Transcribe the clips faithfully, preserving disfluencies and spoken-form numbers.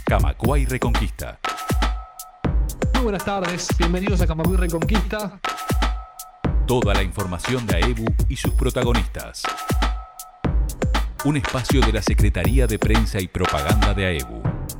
Camacuay Reconquista. Muy buenas tardes, bienvenidos a Camacuay Reconquista. Toda la información de AEBU y sus protagonistas. Un espacio de la Secretaría de Prensa y Propaganda de AEBU.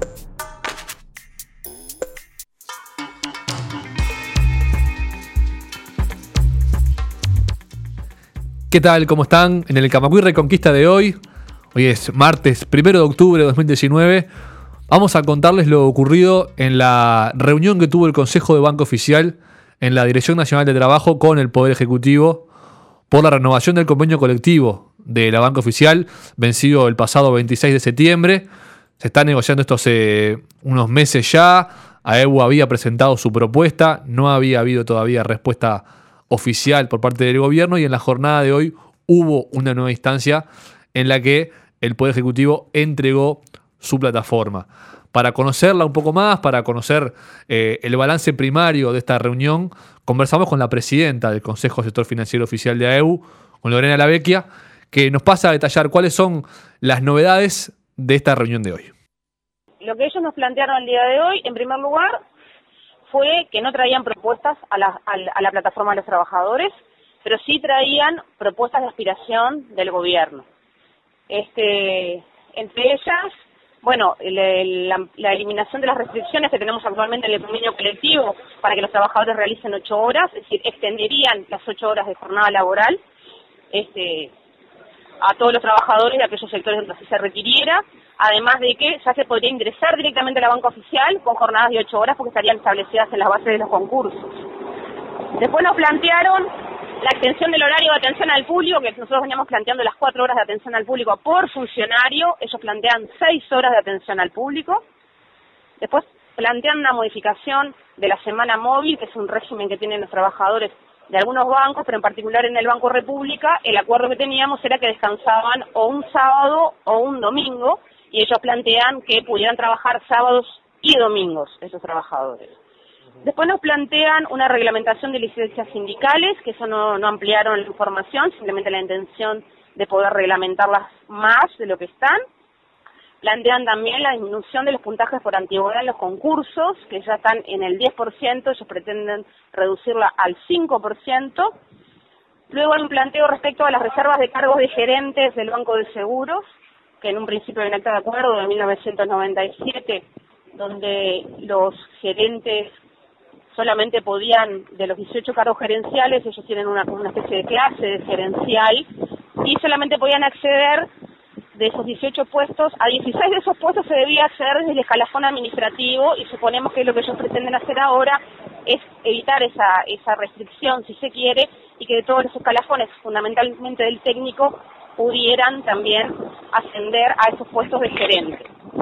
¿Qué tal? ¿Cómo están? En el Camacuay Reconquista de hoy, hoy es martes primero de octubre de dos mil diecinueve, vamos a contarles lo ocurrido en la reunión que tuvo el Consejo de Banco Oficial en la Dirección Nacional de Trabajo con el Poder Ejecutivo por la renovación del convenio colectivo de la Banca Oficial, vencido el pasado veintiséis de septiembre. Se está negociando esto hace unos meses ya. AEBU había presentado su propuesta, no había habido todavía respuesta oficial por parte del gobierno, y en la jornada de hoy hubo una nueva instancia en la que el Poder Ejecutivo entregó su plataforma. Para conocerla un poco más, para conocer eh, el balance primario de esta reunión, conversamos con la presidenta del Consejo Sector Financiero Oficial de AEBU, con Lorena Lavecchia, que nos pasa a detallar cuáles son las novedades de esta reunión de hoy. Lo que ellos nos plantearon el día de hoy, en primer lugar, fue que no traían propuestas a la, a la, a la plataforma de los trabajadores, pero sí traían propuestas de aspiración del gobierno. Este, entre ellas, bueno, el, la, la eliminación de las restricciones que tenemos actualmente en el convenio colectivo para que los trabajadores realicen ocho horas, es decir, extenderían las ocho horas de jornada laboral este, a todos los trabajadores de aquellos sectores donde así se requiriera. Además de que ya se podría ingresar directamente a la banca oficial con jornadas de ocho horas porque estarían establecidas en las bases de los concursos. Después nos plantearon la extensión del horario de atención al público, que nosotros veníamos planteando las cuatro horas de atención al público por funcionario. Ellos plantean seis horas de atención al público. Después plantean una modificación de la semana móvil, que es un régimen que tienen los trabajadores de algunos bancos, pero en particular en el Banco República, el acuerdo que teníamos era que descansaban o un sábado o un domingo, y ellos plantean que pudieran trabajar sábados y domingos esos trabajadores. Después nos plantean una reglamentación de licencias sindicales, que eso no, no ampliaron la información, simplemente la intención de poder reglamentarlas más de lo que están. Plantean también la disminución de los puntajes por antigüedad en los concursos, que ya están en el diez por ciento, ellos pretenden reducirla al cinco por ciento. Luego hay un planteo respecto a las reservas de cargos de gerentes del Banco de Seguros, que en un principio hay un acta de acuerdo de mil novecientos noventa y siete, donde los gerentes solamente podían, de los dieciocho cargos gerenciales, ellos tienen una, una especie de clase de gerencial, y solamente podían acceder de esos dieciocho puestos, a dieciséis de esos puestos se debía hacer desde el escalafón administrativo, y suponemos que lo que ellos pretenden hacer ahora es evitar esa, esa restricción, si se quiere, y que de todos los escalafones, fundamentalmente del técnico, pudieran también ascender a esos puestos de gerente.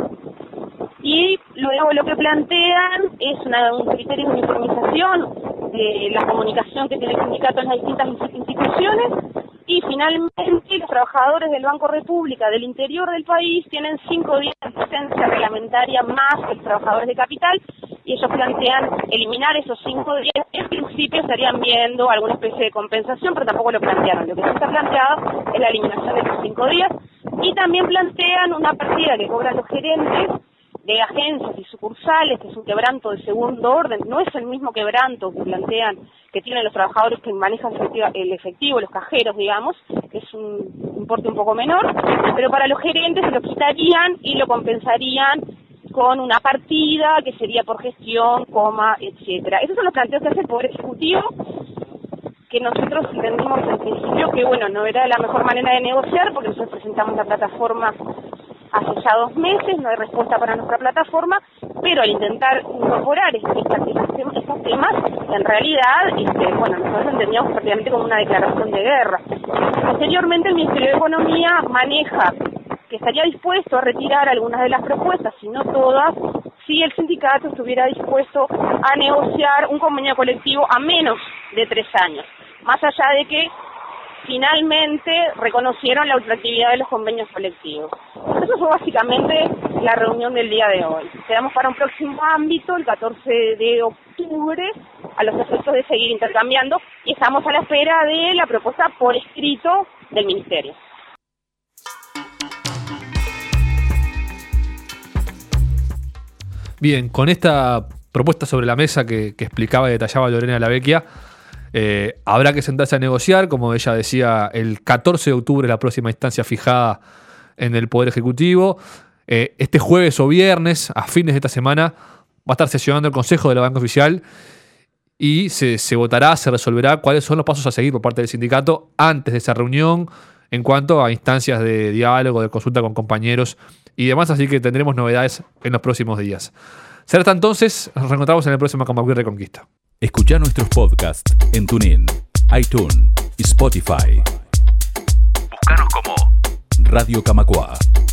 Y luego lo que plantean es una, un criterio de uniformización de la comunicación que tiene el sindicato en las distintas instituciones. Y finalmente los trabajadores del Banco República del interior del país tienen cinco días de licencia reglamentaria más que los trabajadores de capital, y ellos plantean eliminar esos cinco días. En principio estarían viendo alguna especie de compensación, pero tampoco lo plantearon. Lo que sí está planteado es la eliminación de esos cinco días, y también plantean una partida que cobran los gerentes de agencias y sucursales, que es un quebranto de segundo orden. No es el mismo quebranto que plantean que tienen los trabajadores que manejan el efectivo, los cajeros, digamos, que es un importe un poco menor, pero para los gerentes se lo quitarían y lo compensarían con una partida que sería por gestión, coma, etcétera. Esos son los planteos que hace el Poder Ejecutivo, que nosotros entendimos al principio que, bueno, no era la mejor manera de negociar, porque nosotros presentamos la plataforma hace ya dos meses, no hay respuesta para nuestra plataforma, pero al intentar incorporar estos, estos, estos temas, en realidad, este, bueno, nosotros lo entendíamos prácticamente como una declaración de guerra. Posteriormente, el Ministerio de Economía maneja que estaría dispuesto a retirar algunas de las propuestas, si no todas, si el sindicato estuviera dispuesto a negociar un convenio colectivo a menos de tres años, más allá de que finalmente reconocieron la ultraactividad de los convenios colectivos. Eso fue básicamente la reunión del día de hoy. Quedamos para un próximo ámbito, el catorce de octubre, a los efectos de seguir intercambiando, y estamos a la espera de la propuesta por escrito del Ministerio. Bien, con esta propuesta sobre la mesa que, que explicaba y detallaba Lorena Lavecchia, eh, habrá que sentarse a negociar, como ella decía, el catorce de octubre la próxima instancia fijada en el Poder Ejecutivo. Eh, este jueves o viernes, a fines de esta semana, va a estar sesionando el Consejo de la Banca Oficial y se, se votará, se resolverá cuáles son los pasos a seguir por parte del sindicato antes de esa reunión en cuanto a instancias de diálogo, de consulta con compañeros y demás, así que tendremos novedades en los próximos días. Será hasta entonces, nos reencontramos en el próximo Camacui Reconquista. Escuchá nuestros podcasts en TuneIn, iTunes y Spotify. Búscanos como Radio Camacua.